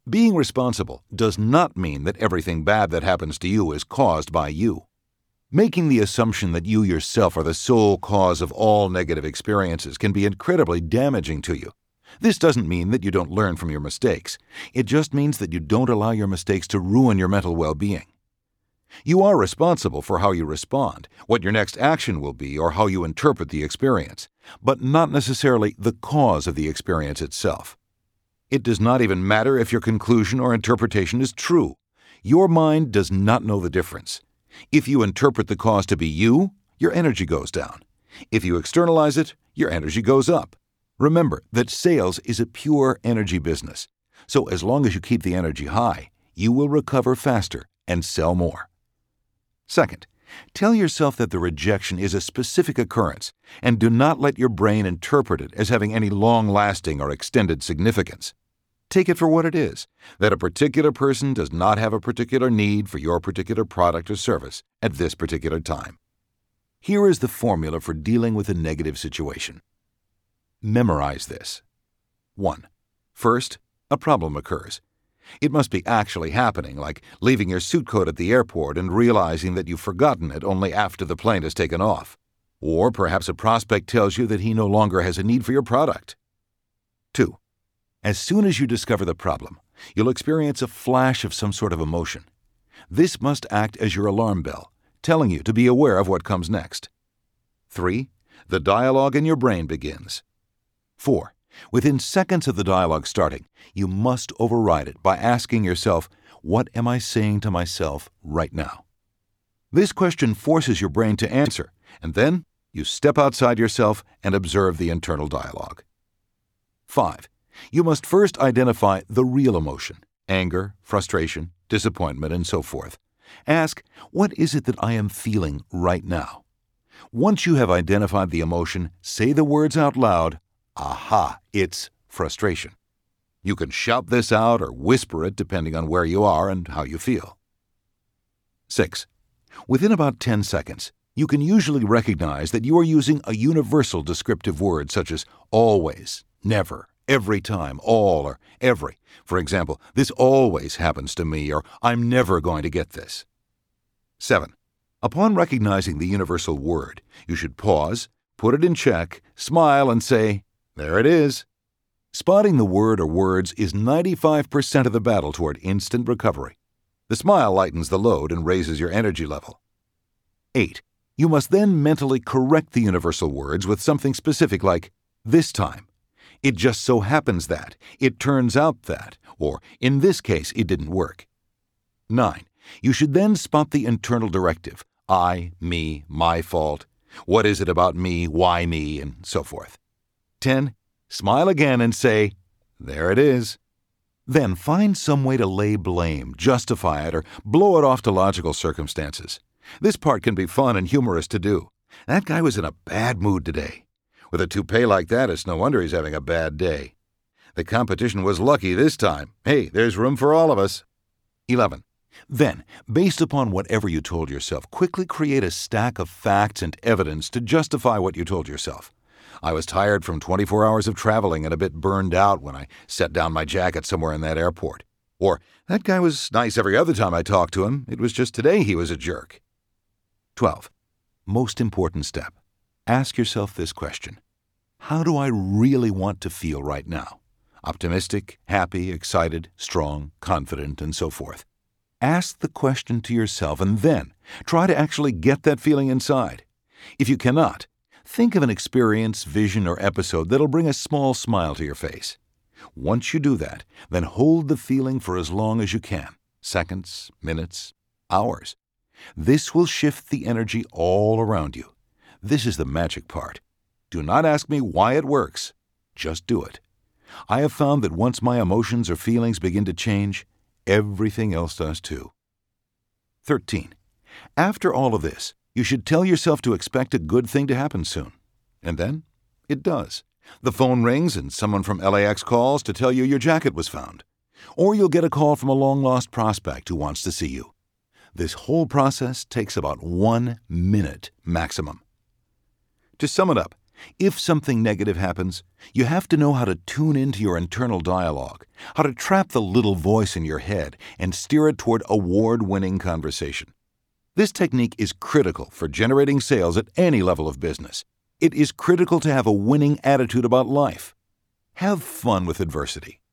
Being responsible does not mean that everything bad that happens to you is caused by you. Making the assumption that you yourself are the sole cause of all negative experiences can be incredibly damaging to you. This doesn't mean that you don't learn from your mistakes. It just means that you don't allow your mistakes to ruin your mental well-being. You are responsible for how you respond, what your next action will be, or how you interpret the experience, but not necessarily the cause of the experience itself. It does not even matter if your conclusion or interpretation is true. Your mind does not know the difference. If you interpret the cause to be you, your energy goes down. If you externalize it, your energy goes up. Remember that sales is a pure energy business. So as long as you keep the energy high, you will recover faster and sell more. Second, tell yourself that the rejection is a specific occurrence and do not let your brain interpret it as having any long-lasting or extended significance. Take it for what it is, that a particular person does not have a particular need for your particular product or service at this particular time. Here is the formula for dealing with a negative situation. Memorize this. 1. First, a problem occurs. It must be actually happening, like leaving your suit coat at the airport and realizing that you've forgotten it only after the plane has taken off. Or perhaps a prospect tells you that he no longer has a need for your product. 2. As soon as you discover the problem, you'll experience a flash of some sort of emotion. This must act as your alarm bell, telling you to be aware of what comes next. 3. The dialogue in your brain begins. 4. Within seconds of the dialogue starting, you must override it by asking yourself, what am I saying to myself right now? This question forces your brain to answer, and then you step outside yourself and observe the internal dialogue. 5. You must first identify the real emotion, anger, frustration, disappointment, and so forth. Ask, what is it that I am feeling right now? Once you have identified the emotion, say the words out loud, aha, it's frustration. You can shout this out or whisper it depending on where you are and how you feel. 6. Within about 10 seconds, you can usually recognize that you are using a universal descriptive word such as always, never, every time, all, or every. For example, this always happens to me, or I'm never going to get this. 7. Upon recognizing the universal word, you should pause, put it in check, smile, and say, there it is. Spotting the word or words is 95% of the battle toward instant recovery. The smile lightens the load and raises your energy level. 8. You must then mentally correct the universal words with something specific like, this time. It just so happens that, it turns out that, or in this case it didn't work. 9. You should then spot the internal directive, I, me, my fault, what is it about me, why me, and so forth. 10. Smile again and say, there it is. Then find some way to lay blame, justify it, or blow it off to logical circumstances. This part can be fun and humorous to do. That guy was in a bad mood today. With a toupee like that, it's no wonder he's having a bad day. The competition was lucky this time. Hey, there's room for all of us. 11. Then, based upon whatever you told yourself, quickly create a stack of facts and evidence to justify what you told yourself. I was tired from 24 hours of traveling and a bit burned out when I set down my jacket somewhere in that airport. Or, that guy was nice every other time I talked to him. It was just today he was a jerk. 12. Most important step. Ask yourself this question. How do I really want to feel right now? Optimistic, happy, excited, strong, confident, and so forth. Ask the question to yourself and then try to actually get that feeling inside. If you cannot, think of an experience, vision, or episode that'll bring a small smile to your face. Once you do that, then hold the feeling for as long as you can, seconds, minutes, hours. This will shift the energy all around you. This is the magic part. Do not ask me why it works. Just do it. I have found that once my emotions or feelings begin to change, everything else does too. 13. After all of this, you should tell yourself to expect a good thing to happen soon. And then, it does. The phone rings and someone from LAX calls to tell you your jacket was found. Or you'll get a call from a long-lost prospect who wants to see you. This whole process takes about 1 minute maximum. To sum it up, If something negative happens, you have to know how to tune into your internal dialogue, how to trap the little voice in your head and steer it toward award-winning conversation. This technique is critical for generating sales at any level of business. It is critical to have a winning attitude about life. Have fun with adversity.